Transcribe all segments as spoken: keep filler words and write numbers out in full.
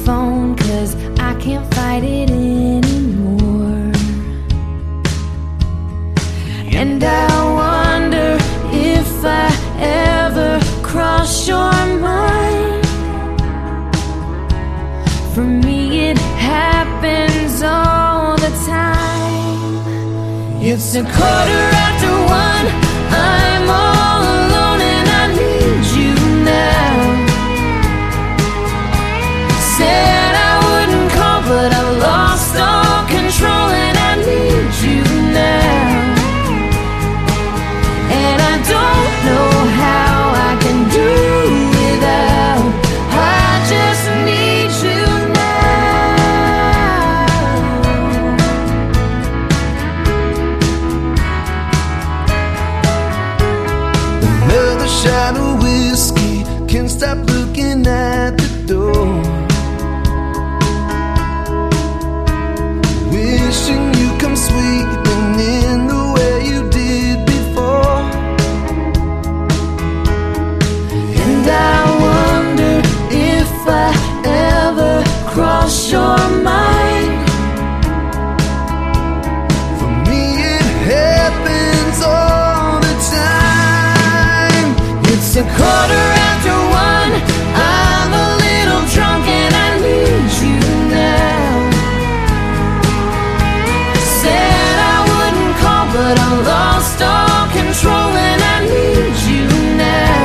phone, 'cause I can't fight it anymore. And I wonder if I ever cross your mind. For me it happens all the time. It's a quarter after one, I'm all alone and I need you now. Said I wouldn't call, but I've lost all control and I need you now. And I don't know how I can do without. I just need you now. Another shot of whiskey, can't stop looking at the door. Wishing you come sweeping in the way you did before. And I wonder if I ever cross your mind. For me it happens all the time. It's a quarter after one, I'm a little drunk and I need you now. Said I wouldn't call, but I lost all control and I need you now.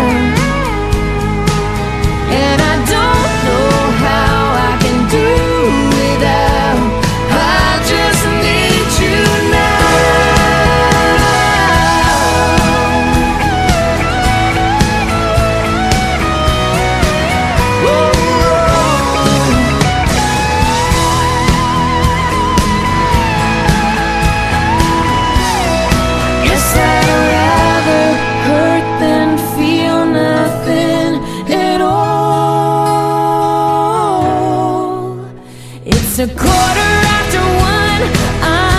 And I don't know how I can do without. I just need you now. Whoa, Guess I'd rather hurt than feel nothing at all. It's a quarter after one, I'm